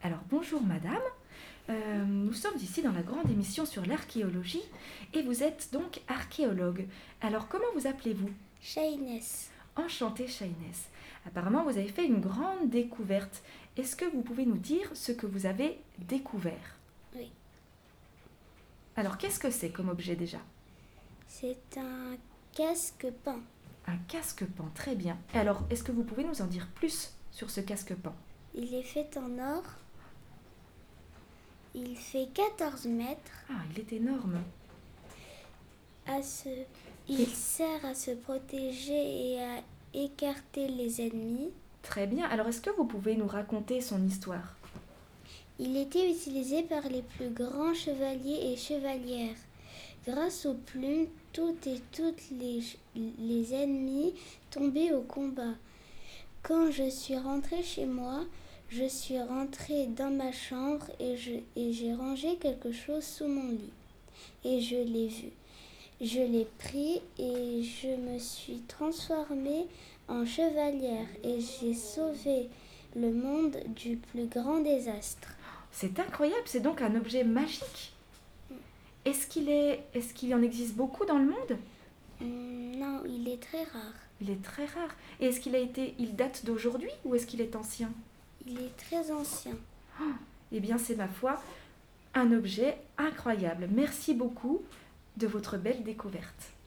Alors bonjour madame, nous sommes ici dans la grande émission sur l'archéologie et vous êtes donc archéologue. Alors comment vous appelez-vous? Shayness. Enchantée Shayness. Apparemment vous avez fait une grande découverte. Est-ce que vous pouvez nous dire ce que vous avez découvert? Oui. Alors qu'est-ce que c'est comme objet déjà? C'est un casque-pain. Un casque-pain, très bien. Et alors est-ce que vous pouvez nous en dire plus sur ce casque-pain? Il est fait en or. Il fait 14 mètres. Ah, il est énorme. Il sert à se protéger et à écarter les ennemis. Très bien. Alors est-ce que vous pouvez nous raconter son histoire? Il était utilisé par les plus grands chevaliers et chevalières. Grâce aux plumes, toutes les ennemis tombaient au combat. Quand je suis rentrée chez moi, je suis rentrée dans ma chambre et j'ai rangé quelque chose sous mon lit. Et je l'ai vu. Je l'ai pris et je me suis transformée en chevalière et j'ai sauvé le monde du plus grand désastre. C'est incroyable, c'est donc un objet magique. Est-ce qu'il en existe beaucoup dans le monde? Non, il est très rare. Il est très rare. Et il date d'aujourd'hui ou est-ce qu'il est ancien? Il est très ancien. Eh bien, c'est ma foi, un objet incroyable. Merci beaucoup de votre belle découverte.